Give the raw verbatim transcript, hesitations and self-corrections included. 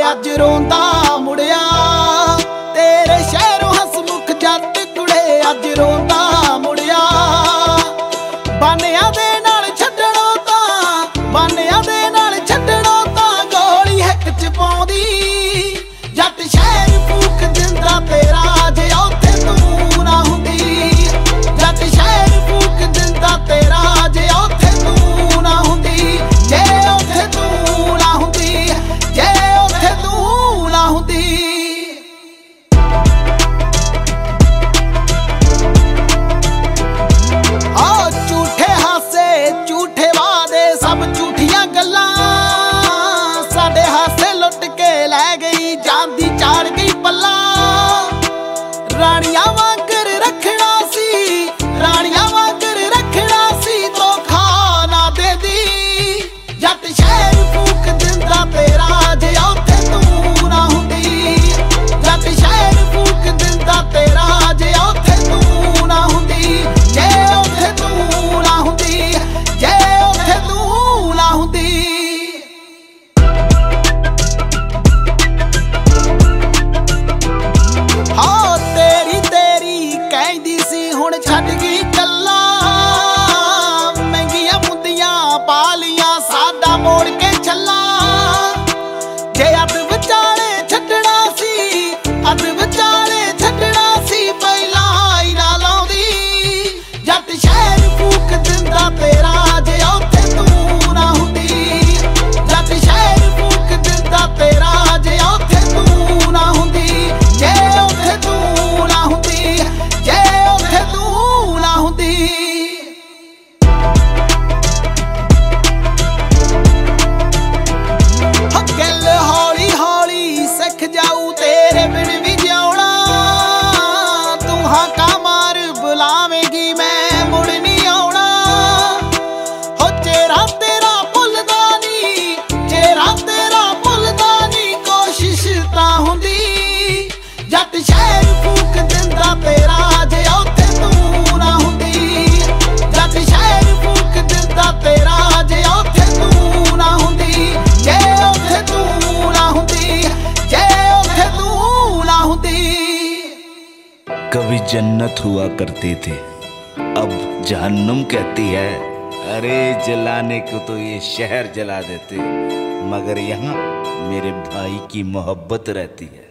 अज रोंदा मुड़िया तेरे शहरों हसमुख जट कुड़े अज रोंदा मुड़िया बानिया दे नाल छड्डणों तां बानिया दे नाल छड्डणों तां गोली हिक च पाउंदी जट शहर फूक दिंदा तेरा जे उत्थे तू ना हुंदी जट शहर फूक दिंदा तेरा जे उत्थे तू ना हुंदी जे उत्थे तू ना हुंदी जे उत्थे तू ना हुंदी सब झूठियां गल्लां साडे हासे लुट के लै गई जांदी चाड़ गई पल्ला राणियां वांगर रखना सी राणियां वांगर रखना सी धोखा ना दे दी जट शहर फूक दिंदा तेरा जे उत्थे तू ना हुंदी जट शहर फूक दिंदा तेरा जे उत्थे तू ना हुंदी जे उत्थे तू ना हुंदी जे उत्थे तू ना हुंदी हाँ तेरी तेरी कहंदी सी हुण छड्ड गई गल्लां महंगियां मुंदियां पा लियां साडा मोड़ के छल्ला जे अद विचाले छड्डना सी अद विचाले छड्डना सी पहिला ही ना लाउंदी जट शहर फूक दिंदा तेरा जे उत्थे तू ना हुंदी जट शहर फूक दिंदा तेरा जे उत्थे तू ना हुंदी जे उत्थे तू ना हुंदी जे उत्थे तू ना हुंदी गल हौली हौली सिख जाऊ तेरे बिन भी जिउणा तू हाका मार बुलावेंगी मैं मुड़ नहीं आउणा हो चेहरा तेरा भुलदा नी चेहरा तेरा भुलदा नी कोशिश तां हुंदी जट शहर फूक दिंदा तेरा जे उत्थे तू ना हुंदी जट शहर फूक दिंदा तेरा जे उत्थे तू ना हुंदी जे उत्थे तू ना हुंदी जे उत्थे तू ना हुंदी कभी जन्नत हुआ करती थी अब जहन्नुम कहती है अरे जलाने को तो ये शहर जला देते मगर यहाँ मेरे भाई की मोहब्बत रहती है।